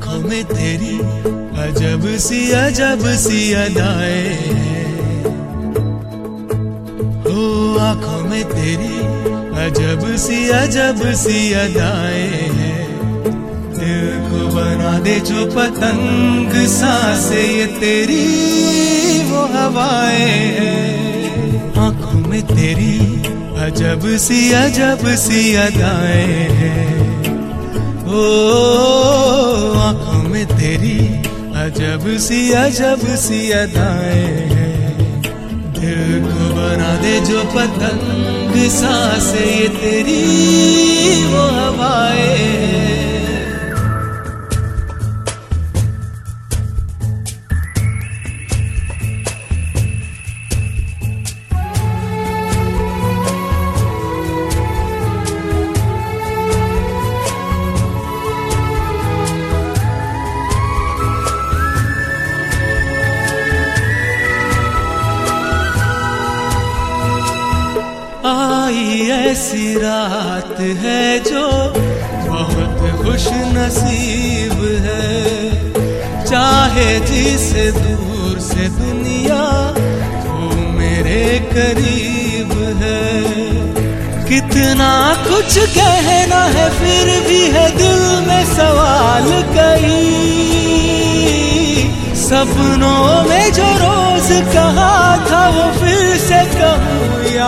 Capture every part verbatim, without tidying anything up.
आंखों में तेरी अजब सी अजब सी अदाएं हैं। ओ आंखों में तेरी अजब सी अजब सी अदाएं हैं। दिल को बना दे जो पतंग सांसें ये तेरी वो हवाएं हैं। आंखों में तेरी अजब सी अजब सी अदाएं हैं। ओ आंखों में तेरी अजब सी अजब सी अदाएं हैं। दिल को बना दे जो पतंग सांसें ये तेरी वो हवाएं हैं। आई ऐसी रात है जो बहुत खुश नसीब है। चाहे जिसे दूर से दुनिया वो मेरे करीब है। कितना कुछ कहना है फिर भी है दिल में सवाल कई। सपनों में जो रोज कहा था वो फिर से कहूँ या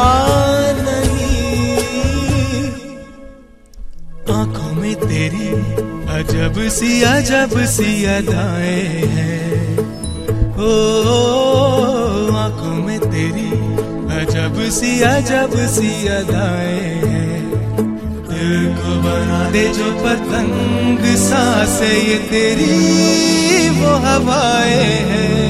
आंखों में तेरी अजब सी अजब सी अदाएं हैं। ओ आंखों में तेरी अजब सी अजब सी अदाएं हैं। दिल को बना दे जो पतंग सांसें ये तेरी वो हवाएं हैं।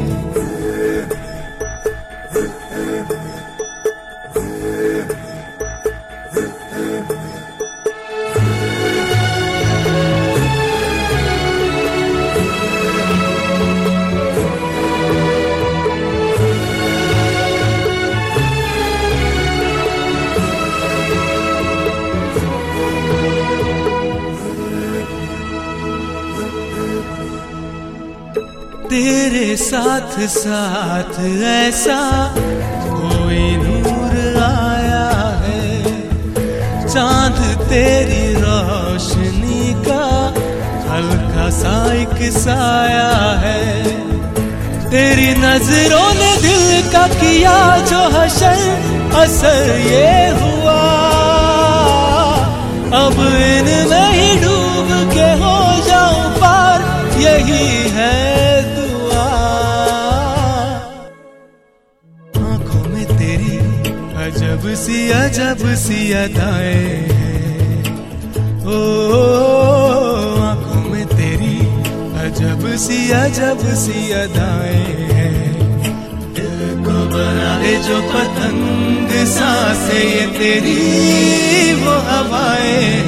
तेरे साथ साथ ऐसा कोई नूर आया है। चांद तेरी रोशनी का हल्का सा एक साया है। तेरी नजरों ने दिल का किया जो हशर असर ये हुआ। अब इनमें ही डूब के हो जाऊं पार यही है अजब सी अजब सी अदाएं हैं। ओ आंखों में तेरी अजब सी अजब सी अदाएं हैं। दिल को बना दे जो पतंग सांसें ये तेरी वो हवाएं